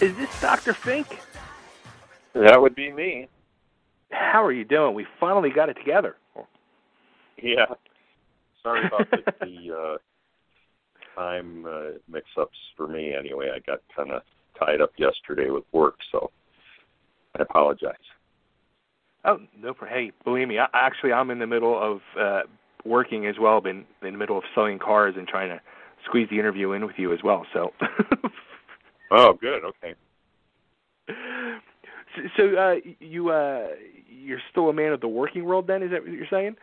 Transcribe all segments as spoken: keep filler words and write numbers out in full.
Is this Doctor Fink? That would be me. How are you doing? We finally got it together. Yeah. Sorry about the, the uh, time uh, mix-ups for me. Anyway, I got kind of tied up yesterday with work, so I apologize. Oh, no problem. Hey, believe me, I, actually, I'm in the middle of uh, working as well. Been in the middle of selling cars and trying to squeeze the interview in with you as well. So. Oh, good. Okay. So, so uh, you uh, you're still a man of the working world, then? Is that what you're saying?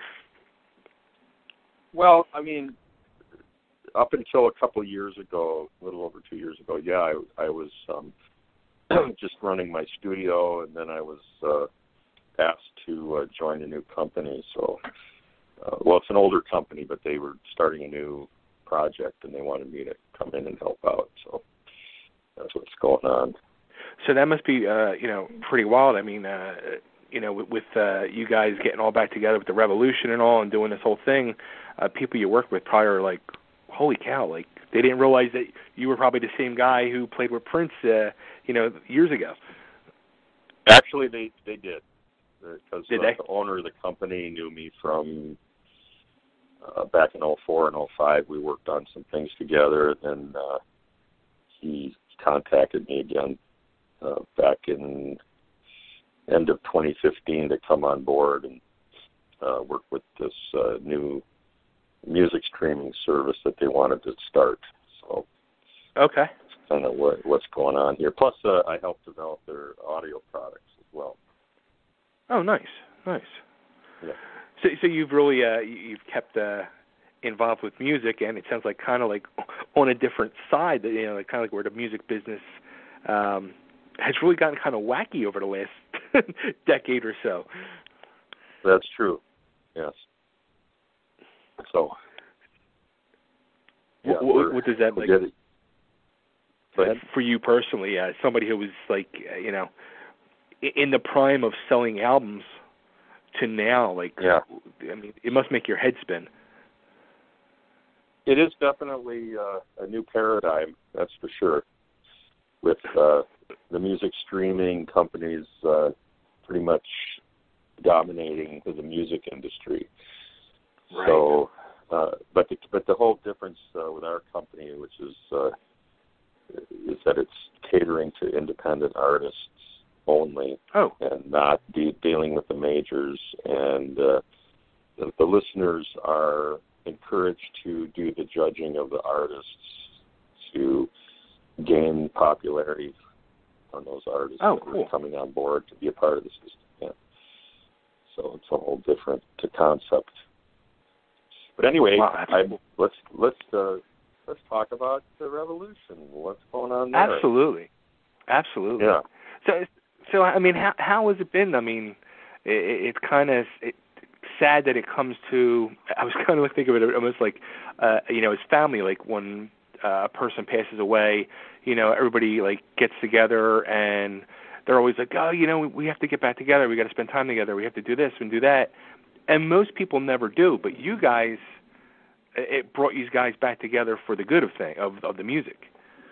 Well, I mean, up until a couple of years ago, a little over two years ago, yeah, I, I was um, just running my studio, and then I was uh, asked to uh, join a new company. So, uh, well, it's an older company, but they were starting a new project, and they wanted me to come in and help out. So that's what's going on. So that must be, uh, you know, pretty wild. I mean, uh, you know, with, with uh, you guys getting all back together with the Revolution and all and doing this whole thing, uh, people you work with probably are like, holy cow, like they didn't realize that you were probably the same guy who played with Prince, uh, you know, years ago. Actually, they, they did. Because did uh, they? The owner of the company knew me from uh, back in oh four and oh five. We worked on some things together, and uh, he contacted me again uh, back in end of twenty fifteen to come on board and uh, work with this uh, new music streaming service that they wanted to start. So okay, that's kind of what, what's going on here. Plus, uh, I helped develop their audio products as well. Oh, nice, nice. Yeah. So, so you've really uh, you've kept uh, involved with music, and it sounds like kind of like on a different side. That you know, kind of like where the music business um, has really gotten kind of wacky over the last decade or so. That's true. Yes. So, yeah, what, what does that like it. for you personally? Uh, somebody who was like, uh, you know, in the prime of selling albums to now, like, yeah. I mean, it must make your head spin. It is definitely uh, a new paradigm, that's for sure. With uh, the music streaming companies uh, pretty much dominating the music industry. Right. So, uh, but the, but the whole difference uh, with our company, which is uh, is that it's catering to independent artists only, oh. and not de- dealing with the majors. And uh, the, the listeners are encouraged to do the judging of the artists to gain popularity on those artists oh, that cool. are coming on board to be a part of the system. Yeah. So it's a whole different concept. But anyway, wow, I, cool. let's let's uh, let's talk about the Revolution. What's going on there? Absolutely, absolutely. Yeah. So, so I mean, how how has it been? I mean, it, it's kind of it, sad that it comes to. I was kind of like thinking of it almost like, uh, you know, as family. Like when uh, a person passes away, you know, everybody like gets together and they're always like, oh, you know, we have to get back together. We got to spend time together. We have to do this and do that. And most people never do, but you guys, it brought you guys back together for the good of thing of of the music.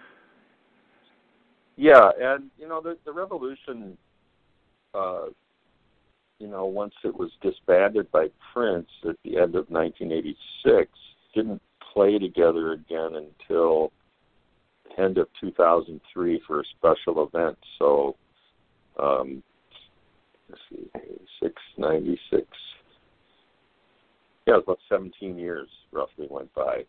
Yeah, and you know the the Revolution, uh, you know, once it was disbanded by Prince at the end of nineteen eighty-six, didn't play together again until end of two thousand three for a special event. So, um, let's see, six ninety-six. Yeah, it was about seventeen years roughly went by.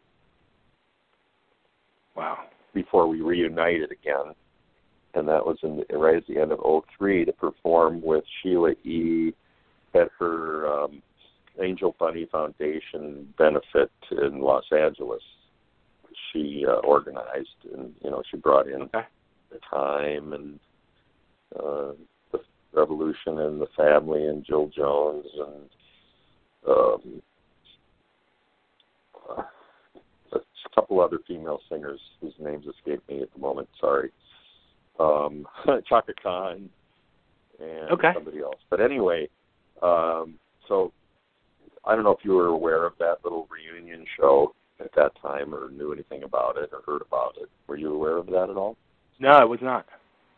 Wow. Before we reunited again. And that was in the, right at the end of oh three to perform with Sheila E. at her um, Angel Bunny Foundation benefit in Los Angeles. She uh, organized, and you know, she brought in okay. the time and uh, the Revolution and the Family and Jill Jones and um, uh, a couple other female singers whose names escape me at the moment. Sorry. Um, Chaka Khan and okay. somebody else. But anyway, um, so I don't know if you were aware of that little reunion show at that time or knew anything about it or heard about it. Were you aware of that at all? No, I was not.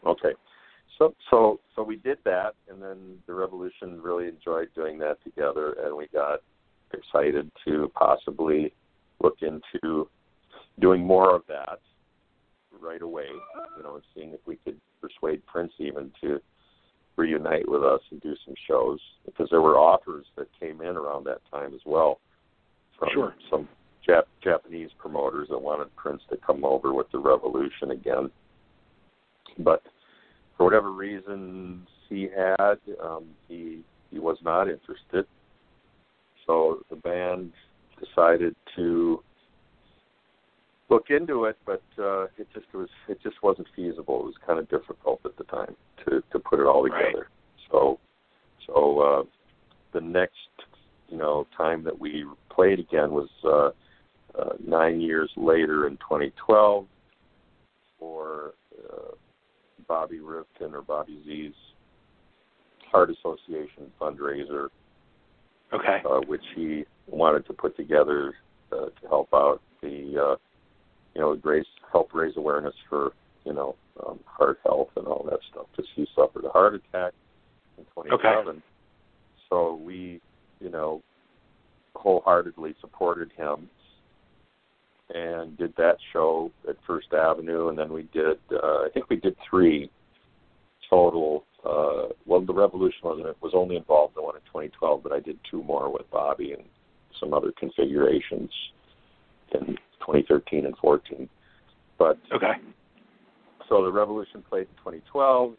Okay. So so so we did that, and then the Revolution really enjoyed doing that together, and we got excited to possibly look into doing more of that right away, you know, and seeing if we could persuade Prince even to reunite with us and do some shows, because there were offers that came in around that time as well from sure. some Jap- Japanese promoters that wanted Prince to come over with the Revolution again. But for whatever reasons he had, um, he he was not interested. So the band decided to look into it, but uh, it just was it just wasn't feasible. It was kind of difficult at the time to, to put it all together. Right. So so uh, the next you know time that we played again was uh, uh, nine years later in twenty twelve for uh, Bobby Rifkin or Bobby Z's Heart Association fundraiser, Okay. uh, which he wanted to put together uh, to help out the, uh, you know, raise, help raise awareness for, you know, um, heart health and all that stuff, because he suffered a heart attack in twenty eleven. Okay. So we, you know, wholeheartedly supported him and did that show at First Avenue, and then we did, uh, I think we did three total. Uh, well, the Revolution wasn't, was only involved in the one in twenty twelve, but I did two more with Bobby and some other configurations in twenty thirteen and fourteen. But okay. So the Revolution played in twenty twelve,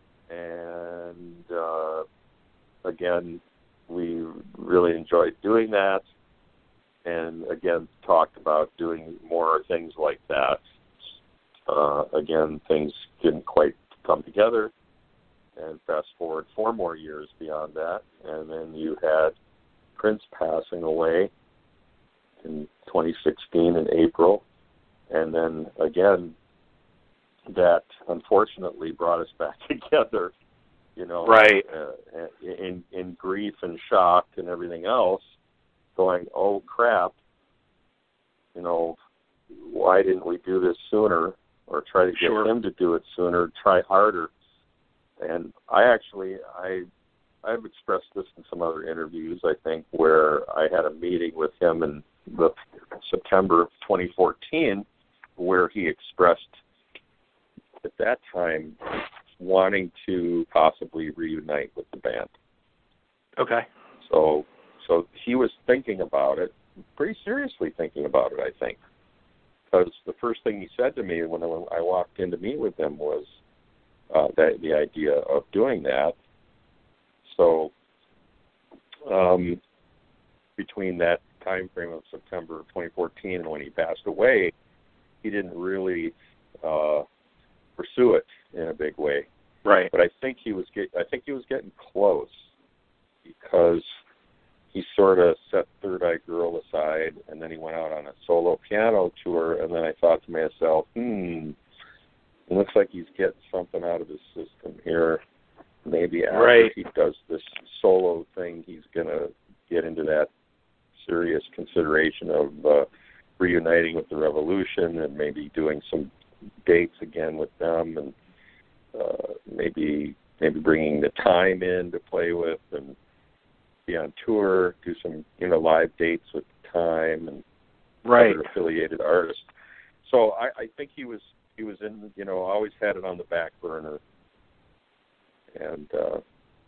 and uh, again, we really enjoyed doing that. And again, talked about doing more things like that. Uh, again, things didn't quite come together. And fast forward four more years beyond that, and then you had Prince passing away in twenty sixteen in April. And then again, that unfortunately brought us back together, you know, right. uh, in, in grief and shock and everything else. Going, oh crap, you know, why didn't we do this sooner, or try to get sure. him to do it sooner, try harder? And I actually, I, I've expressed this in some other interviews, I think, where I had a meeting with him in the September of twenty fourteen, where he expressed at that time wanting to possibly reunite with the band. Okay. So. So he was thinking about it, pretty seriously thinking about it, I think. Because the first thing he said to me when I walked in to meet with him was uh, that, the idea of doing that. So um, between that time frame of September of twenty fourteen and when he passed away, he didn't really uh, pursue it in a big way. Right. But I think he was get, I think he was getting close, because he sort of set Third Eye Girl aside, and then he went out on a solo piano tour, and then I thought to myself, hmm, it looks like he's getting something out of his system here. Maybe after right. he does this solo thing, he's going to get into that serious consideration of uh, reuniting with the Revolution and maybe doing some dates again with them, and uh, maybe maybe bringing the Time in to play with, and be on tour, do some, you know, live dates with Time and right. other affiliated artists. So I, I think he was he was in, you know, always had it on the back burner. And uh,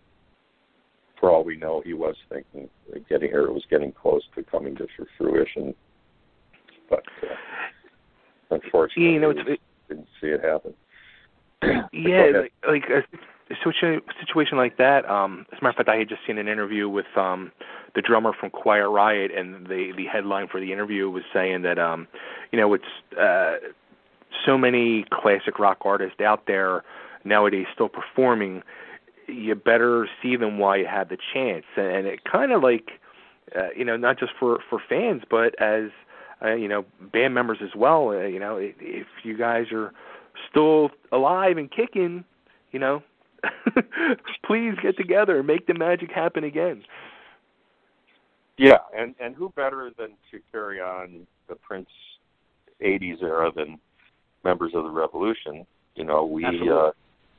for all we know, he was thinking, getting or it was getting close to coming to fruition. But uh, unfortunately, yeah, you know, it's, we didn't see it happen. Yeah, like, like a, a situation like that. Um, as a matter of fact, I had just seen an interview with um, the drummer from Quiet Riot, and the the headline for the interview was saying that um, you know, it's uh, so many classic rock artists out there nowadays still performing. You better see them while you have the chance, and it kind of like uh, you know, not just for for fans, but as uh, you know, band members as well. Uh, you know, if you guys are still alive and kicking, you know, please get together and make the magic happen again. Yeah, and, and who better than to carry on the Prince eighties era than members of the Revolution? You know, we uh,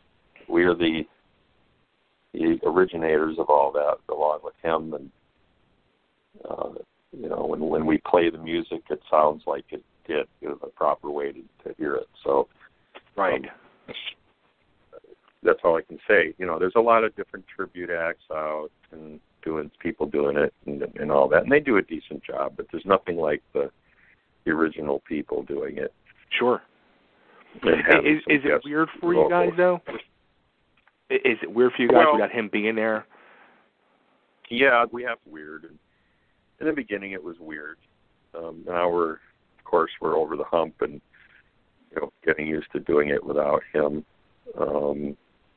we are the the originators of all that, along with him. And uh, you know, when when we play the music, it sounds like it did. It was a proper way to, to hear it. So, right. Um, that's all I can say. You know, there's a lot of different tribute acts out and doing people doing it and, and all that, and they do a decent job. But there's nothing like the, the original people doing it. Sure. Is, is it weird for you guys though? Is it weird for you guys well, without him being there? Yeah, we have weird. In the beginning, it was weird. Um, now we're, of course, we're over the hump and you know getting used to doing it without him. Um,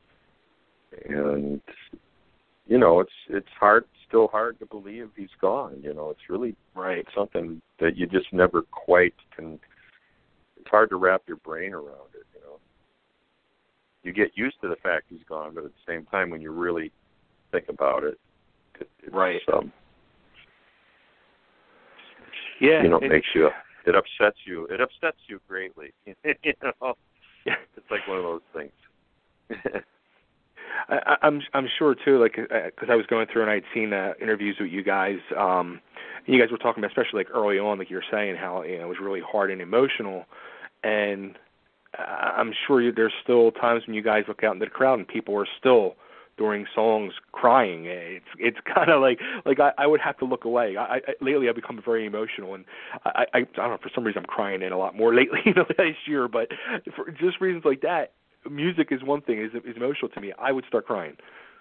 and you know, it's it's hard, still hard to believe he's gone. You know, it's really right. something that you just never quite can. It's hard to wrap your brain around it. You know, you get used to the fact he's gone, but at the same time, when you really think about it, it it's, right. Um, yeah, you know, it it makes you. It upsets you. It upsets you greatly. you know, yeah. It's like one of those things. I, I'm I'm sure too, like because I was going through and I'd seen uh, interviews with you guys. Um, and you guys were talking about, especially like early on, like you were saying, how you know it was really hard and emotional. And I'm sure you, there's still times when you guys look out into the crowd and people are still during songs crying. It's it's kind of like like I, I would have to look away. I, I lately I've become very emotional, and I, I I don't know, for some reason I'm crying in a lot more lately than last year. But for just reasons like that, music is one thing, is is emotional to me. I would start crying.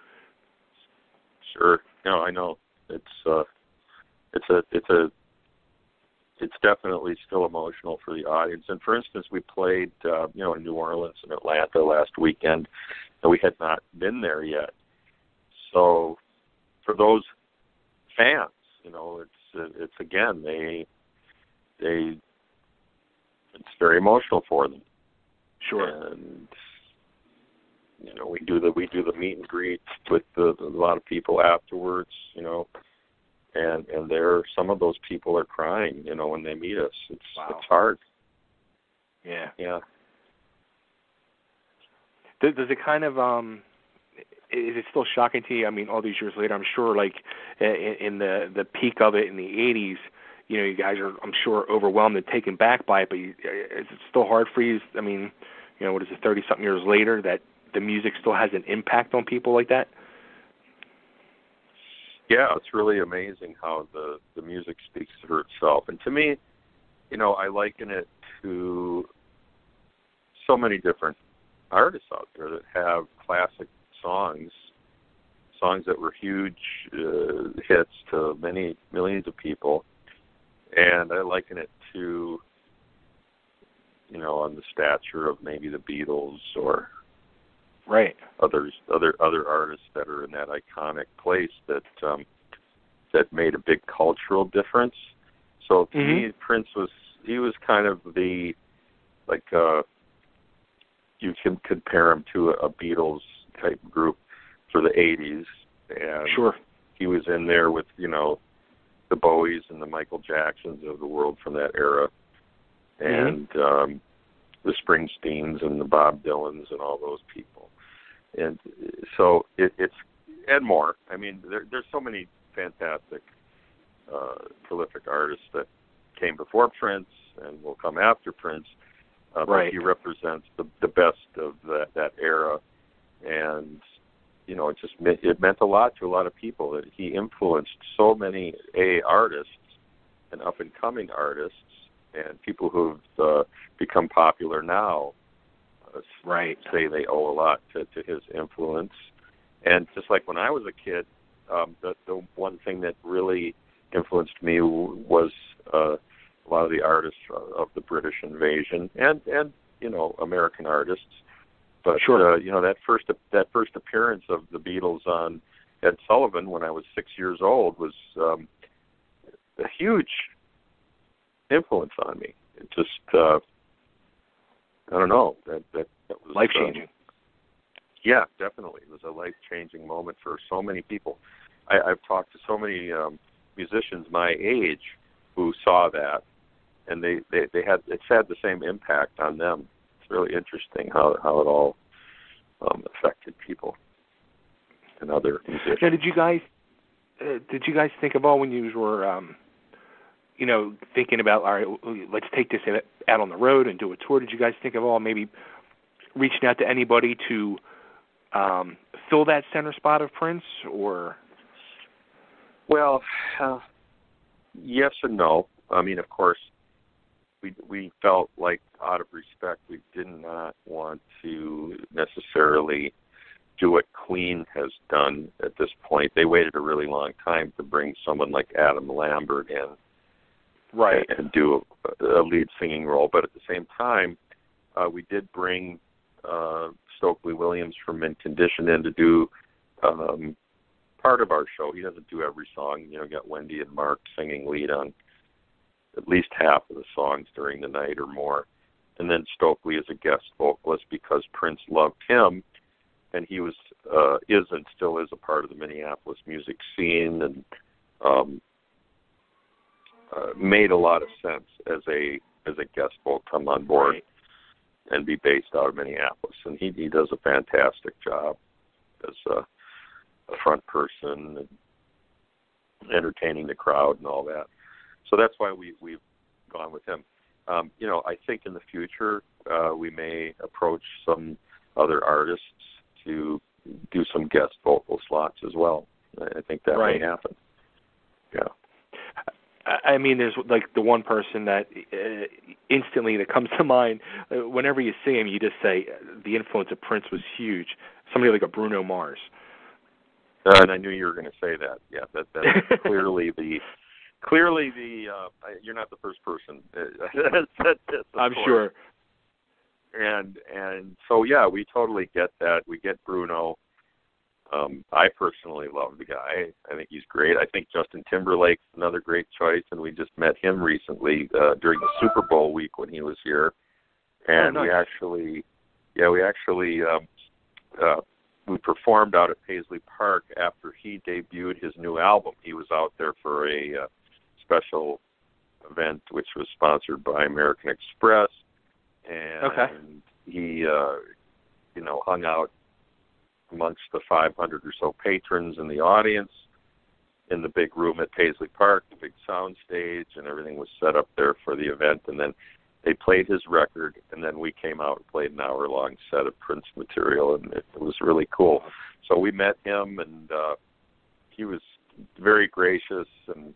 Sure. No, I know. It's uh, it's a it's a it's definitely still emotional for the audience. And for instance, we played uh, you know in New Orleans and Atlanta last weekend, and we had not been there yet. So for those fans, you know, it's it's again they they it's very emotional for them. Sure. And you know, we do the we do the meet and greet with the, the, a lot of people afterwards, you know, and and there some of those people are crying, you know, when they meet us. It's wow. it's hard. Yeah. Yeah. Does, does it kind of um, is it still shocking to you? I mean, all these years later, I'm sure, like in, in the the peak of it in the eighties, you know, you guys are, I'm sure, overwhelmed and taken back by it. But you, is it still hard for you? I mean, you know, what is it, thirty something years later, that the music still has an impact on people like that? Yeah, it's really amazing how the, the music speaks for itself. And to me, you know, I liken it to so many different artists out there that have classic songs, songs that were huge uh, hits to many millions of people. And I liken it to, you know, on the stature of maybe the Beatles or right others, other other artists that are in that iconic place that um, that made a big cultural difference. So to mm-hmm. me, Prince was he was kind of the like uh, you can compare him to a Beatles type group for the eighties, and sure he was in there with you know the Bowies and the Michael Jacksons of the world from that era, and mm-hmm. um, the Springsteens and the Bob Dylans and all those people. And so it, it's, and more. I mean, there, there's so many fantastic, uh, prolific artists that came before Prince and will come after Prince. Uh, right. But he represents the, the best of that, that era. And, you know, it just it meant a lot to a lot of people that he influenced so many A artists and up-and-coming artists and people who've uh, become popular now. Uh, right. Say they owe a lot to, to his influence. And just like when I was a kid, um, the, the one thing that really influenced me was uh, a lot of the artists of the British invasion and, and you know, American artists. But, sure. uh, you know, that first that first appearance of the Beatles on Ed Sullivan when I was six years old was um, a huge influence on me. It just, uh, I don't know, that that, that was life changing. Uh, yeah, definitely, it was a life changing moment for so many people. I, I've talked to so many um, musicians my age who saw that, and they, they, they had it's had the same impact on them. It's really interesting how how it all um, affected people and other musicians. Now, did you guys uh, did you guys think of all when you were um, you know thinking about, all right, let's take this out on the road and do a tour? Did you guys think of all maybe reaching out to anybody to um, fill that center spot of Prince, or? Well, uh, yes and no. I mean, of course, we we felt like, out of respect, we did not want to necessarily do what Queen has done at this point. They waited a really long time to bring someone like Adam Lambert in, right, and, and do a, a lead singing role. But at the same time, uh, we did bring uh, Stokely Williams from Mint Condition in to do um, part of our show. He doesn't do every song. You know, got Wendy and Mark singing lead on at least half of the songs during the night or more. And then Stokely is a guest vocalist because Prince loved him, and he was, uh, is and still is a part of the Minneapolis music scene, and um, uh, made a lot of sense as a as a guest vocal come on board. Right. And be based out of Minneapolis. And he, he does a fantastic job as a, a front person and entertaining the crowd and all that. So that's why we, we've gone with him. Um, you know, I think in the future uh, we may approach some other artists to do some guest vocal slots as well. I think that right. may happen. Yeah. I mean, there's like the one person that uh, instantly that comes to mind. Uh, whenever you see him, you just say uh, the influence of Prince was huge. Somebody like a Bruno Mars. Uh, and I knew you were going to say that. Yeah, that that's clearly the clearly the. Uh, you're not the first person that said this. I'm course. sure. And and so yeah, we totally get that. We get Bruno. Um, I personally love the guy. I think he's great. I think Justin Timberlake's another great choice, and we just met him recently uh, during the Super Bowl week when he was here. And oh, nice. we actually, yeah, we actually um, uh, we performed out at Paisley Park after he debuted his new album. He was out there for a uh, special event which was sponsored by American Express, and okay. he, uh, you know, hung out amongst the five hundred or so patrons in the audience in the big room at Paisley Park, the big sound stage, and everything was set up there for the event. And then they played his record, and then we came out and played an hour-long set of Prince material, and it, it was really cool. So we met him, and uh, he was very gracious, and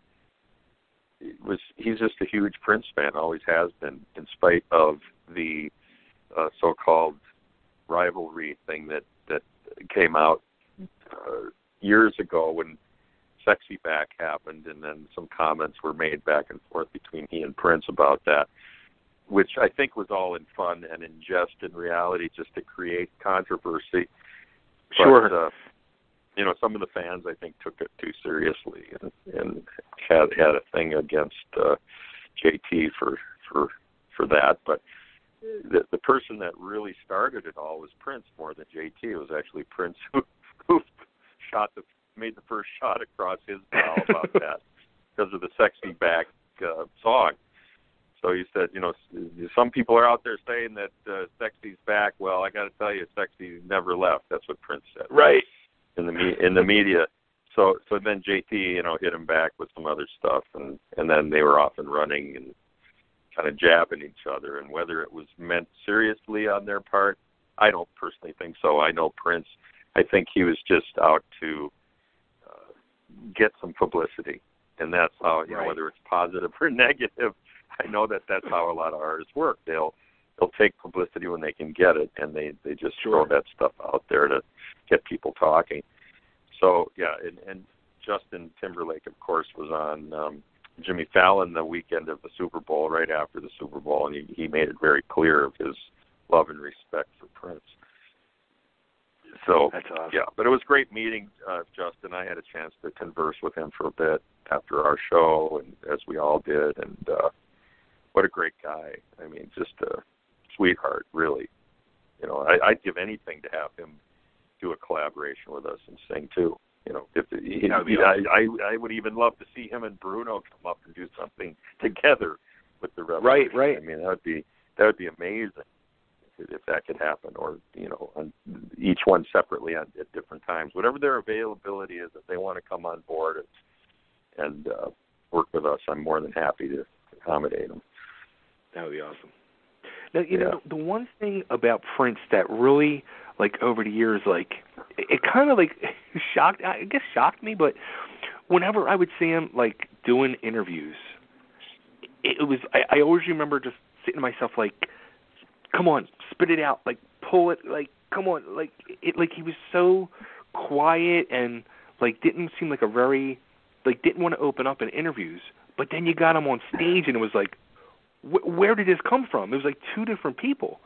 it was he's just a huge Prince fan, always has been, in spite of the uh, so-called rivalry thing that, that came out uh, years ago when Sexy Back happened, and then some comments were made back and forth between he and Prince about that, which I think was all in fun and in jest in reality, just to create controversy. Sure. But, uh, you know, some of the fans, I think, took it too seriously and, and had had a thing against uh, J T for for for that. But the the person that really started it all was Prince more than J T. It was actually Prince who who shot the made the first shot across his bow about that because of the Sexy Back uh, song. So he said, you know, some people are out there saying that uh, Sexy's back. Well, I got to tell you, Sexy never left. That's what Prince said. Right. In the me- in the media. So so then J T, you know, hit him back with some other stuff, and, and then they were off and running and kind of jabbing each other. And whether it was meant seriously on their part, I don't personally think so. I know Prince. I think he was just out to uh, get some publicity, and that's how, you right. know, whether it's positive or negative, I know that that's how a lot of artists work. They'll they'll take publicity when they can get it, and they, they just sure. throw that stuff out there to get people talking. So, yeah, and, and Justin Timberlake, of course, was on um, Jimmy Fallon the weekend of the Super Bowl, right after the Super Bowl, and he, he made it very clear of his love and respect for Prince. So, that's awesome. yeah, but it was great meeting uh, Justin. I had a chance to converse with him for a bit after our show, and as we all did, and uh, what a great guy. I mean, just a sweetheart, really. You know, I, I'd give anything to have him do a collaboration with us and sing too. You know, if he, he, awesome. I, I, I would even love to see him and Bruno come up and do something together with the Revolution. Right, right. I mean, that would be that would be amazing. if that could happen, or you know, on each one separately at, at different times. Whatever their availability is, if they want to come on board and, and uh, work with us, I'm more than happy to accommodate them. That would be awesome. Now, you yeah. know, the one thing about Prince that really, like, over the years, like, it, it kind of, like, shocked, I guess shocked me, but whenever I would see him, like, doing interviews, it, it was, I, I always remember just sitting to myself, like, come on, spit it out, like, pull it, like, come on, like, it, like, he was so quiet and, like, didn't seem like a very, like, didn't want to open up in interviews, but then you got him on stage and it was like, where did this come from? It was like two different people.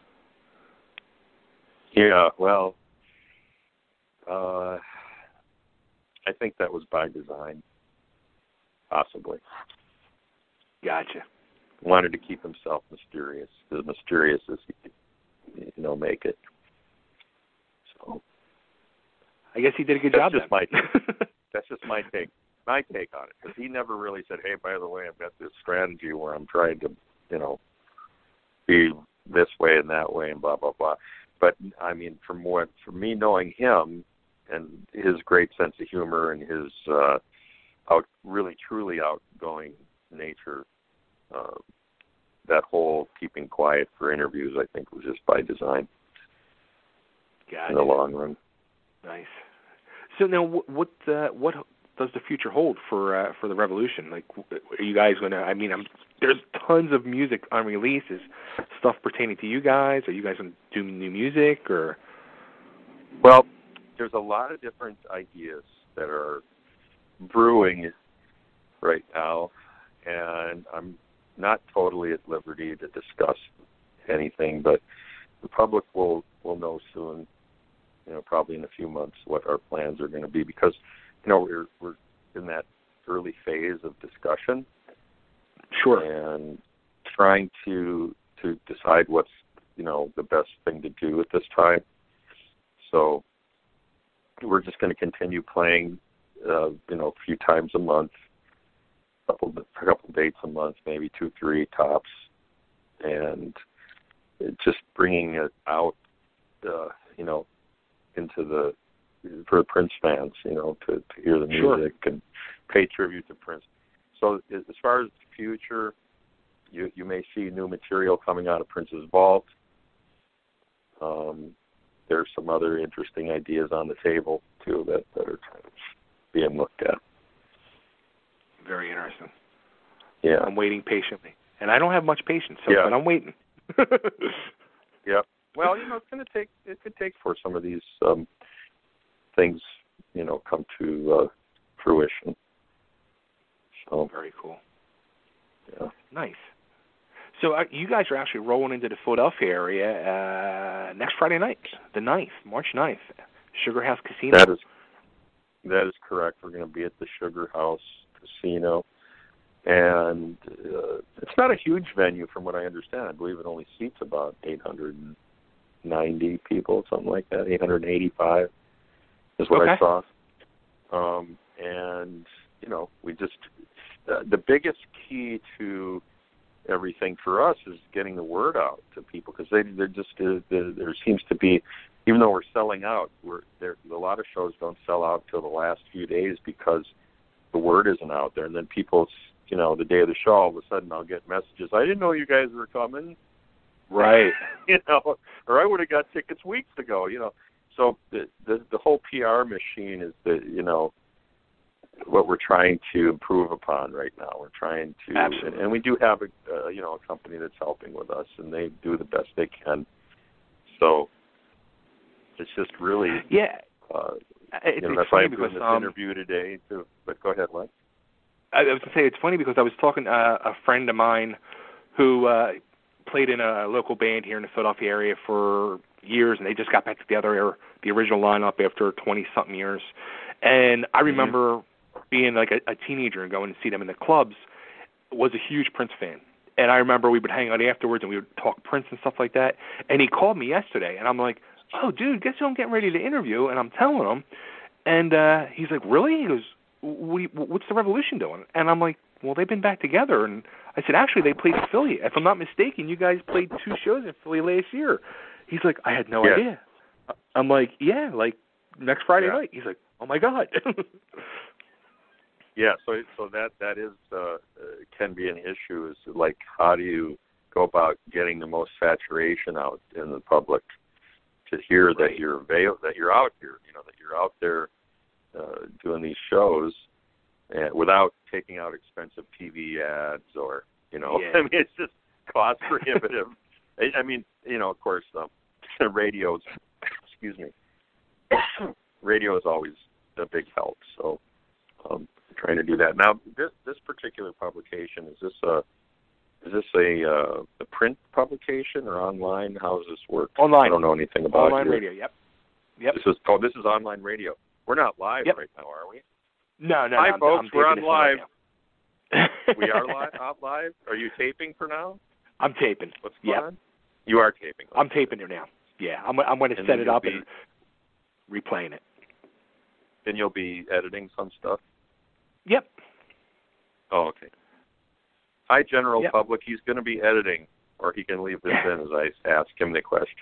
Yeah, well, uh, I think that was by design, possibly. Gotcha. Wanted to keep himself mysterious, as mysterious as he could, you know, make it. So, I guess he did a good that's job. Just then. my, that's just my take. My take on it, because he never really said, "Hey, by the way, I've got this strategy where I'm trying to, you know, be this way and that way and blah blah blah." But I mean, from what from me knowing him and his great sense of humor and his uh, out really truly outgoing nature, uh, that whole keeping quiet for interviews, I think, was just by design. Gotcha. In the long run. Nice. So now, what what, uh, what does the future hold for uh, for the Revolution? Like, are you guys going to? I mean, I'm, there's tons of music on releases, stuff pertaining to you guys. Are you guys going to do new music or? Well, there's a lot of different ideas that are brewing right now, and I'm not totally at liberty to discuss anything, but the public will will know soon. You know, probably in a few months, what our plans are going to be, because you know we're we're in that early phase of discussion. Sure. And trying to to decide what's you know the best thing to do at this time. So we're just going to continue playing, uh, you know, a few times a month, a couple a couple dates a month, maybe two, three tops, and just bringing it out, uh, you know, into the for the Prince fans, you know, to, to hear the music sure. and pay tribute to Prince. So as far as the future, you you may see new material coming out of Prince's vault. Um, there's some other interesting ideas on the table too that, that are kind of being looked at. Very interesting. Yeah, I'm waiting patiently, and I don't have much patience, so yeah. but I'm waiting. Yep. Well, you know, it's going to take. It could take for some of these um, things, you know, come to uh, fruition. So very cool. Yeah. Nice. So uh, you guys are actually rolling into the Philadelphia area uh, next Friday night, the ninth, March ninth, Sugar House Casino. That is that is correct. We're going to be at the Sugar House Casino, and uh, it's not a huge venue from what I understand. I believe it only seats about eight hundred ninety people, something like that, eight hundred eighty-five is what okay. I saw. Um, and, you know, we just, uh, the biggest key to everything for us is getting the word out to people, because they, they're just, uh, there, there seems to be, even though we're selling out, we're there, a lot of shows don't sell out till the last few days because the word isn't out there. And then people, you know, the day of the show, all of a sudden I'll get messages, I didn't know you guys were coming. Right. you know, or I would have got tickets weeks ago, you know. So the, the the whole P R machine is the, you know, what we're trying to improve upon right now. We're trying to, Absolutely. And, and we do have a, uh, you know, a company that's helping with us, and they do the best they can. So it's just really, yeah. Uh, it's, you know, it's that's funny why I'm because doing this um, interview today too. But go ahead, Len. I was going to say it's funny because I was talking to uh, a friend of mine who uh, played in a local band here in the Philadelphia area for years, and they just got back together, the original lineup, after twenty-something years. And I remember mm-hmm. being like a, a teenager and going to see them in the clubs, was a huge Prince fan. And I remember we would hang out afterwards and we would talk Prince and stuff like that. And he called me yesterday, and I'm like, oh, dude, guess who I'm getting ready to interview? And I'm telling him. And uh, he's like, really? He goes, what you, what's the Revolution doing? And I'm like, well, they've been back together. And I said, actually, they played Philly. If I'm not mistaken, you guys played two shows in Philly last year. He's like, I had no yes. idea. I'm like, yeah, like next Friday yeah. night. He's like, oh my God. yeah, so so that that is uh, can be an issue. Is like, how do you go about getting the most saturation out in the public to hear right. that you're avail- that you're out here, you know, that you're out there uh, doing these shows, and without taking out expensive T V ads or, you know, yeah. I mean, it's just cost prohibitive. I mean, you know, of course, um, radio's, excuse me, radio is always a big help. So, um, trying to do that now. This this particular publication, is this a is this a uh, a print publication or online? How does this work? Online. I don't know anything about online your, radio. Yep. Yep. This is oh, this is online radio. We're not live yep. right now, are we? No, no. Hi, no, I'm, folks. I'm we're on live. Right we are live. Out live. Are you taping for now? I'm taping. What's going yep. on? You are taping. I'm taping it now. Yeah, I'm. I'm going to and set it up be, and replaying it. Then you'll be editing some stuff. Yep. Oh, okay. Hi, general yep. public. He's going to be editing, or he can leave this in as I ask him the question.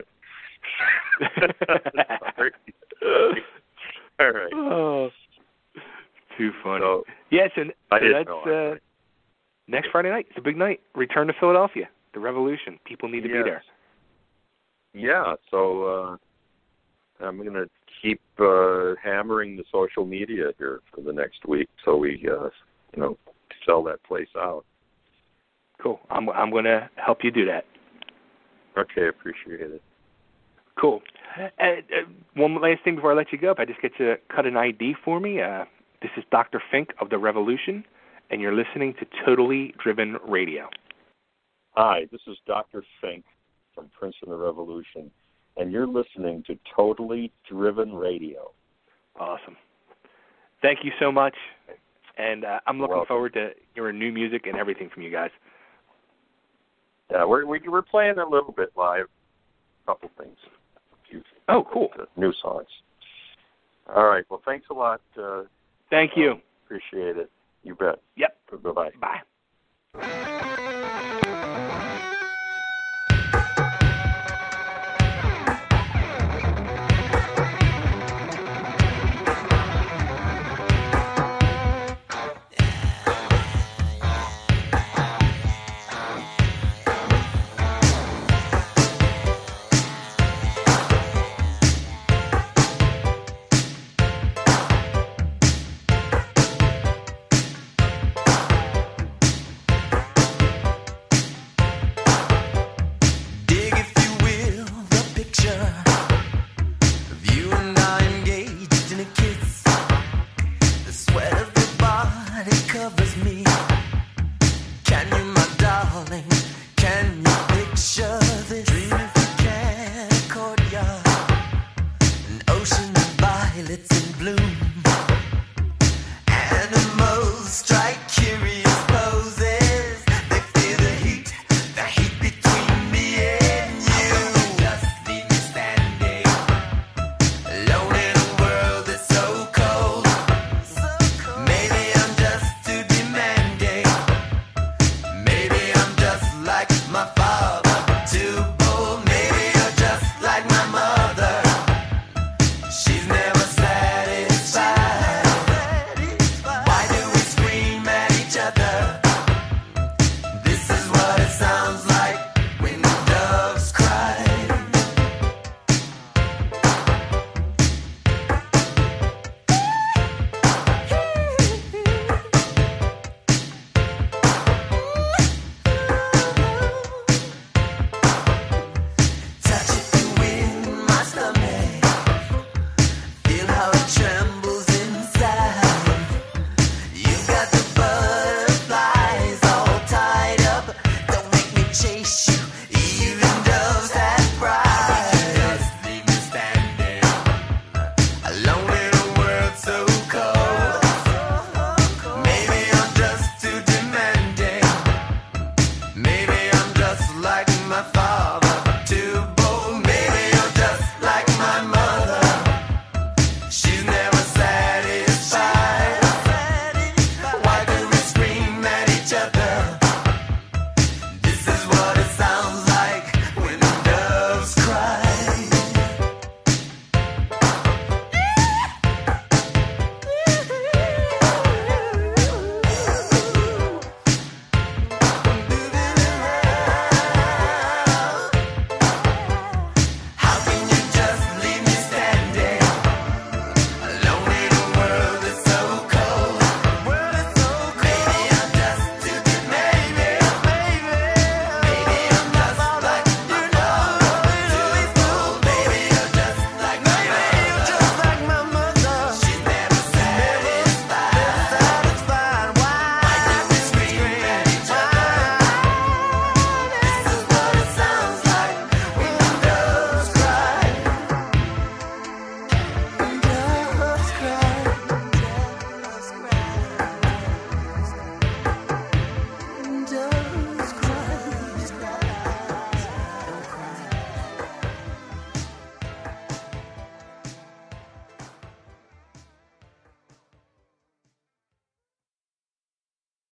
All right. Oh, too funny. So, yes, and I so that's know, uh, next Friday night. It's a big night. Return to Philadelphia. The Revolution. People need to yes. be there. Yeah. So uh, I'm going to keep uh, hammering the social media here for the next week, so we, uh, you know, sell that place out. Cool. I'm I'm going to help you do that. Okay, appreciate it. Cool. Uh, uh, one last thing before I let you go, if I just get you to cut an I D for me. Uh, this is Doctor Fink of The Revolution, and you're listening to Totally Driven Radio. Hi, this is Doctor Fink from Prince of the Revolution, and you're listening to Totally Driven Radio. Awesome. Thank you so much, and uh, I'm looking welcome. forward to hearing new music and everything from you guys. Yeah, we're we, we're playing a little bit live, a couple things. A few, oh, cool. Uh, new songs. All right. Well, thanks a lot. Uh, Thank you. Uh, appreciate it. You bet. Yep. Bye-bye. Bye.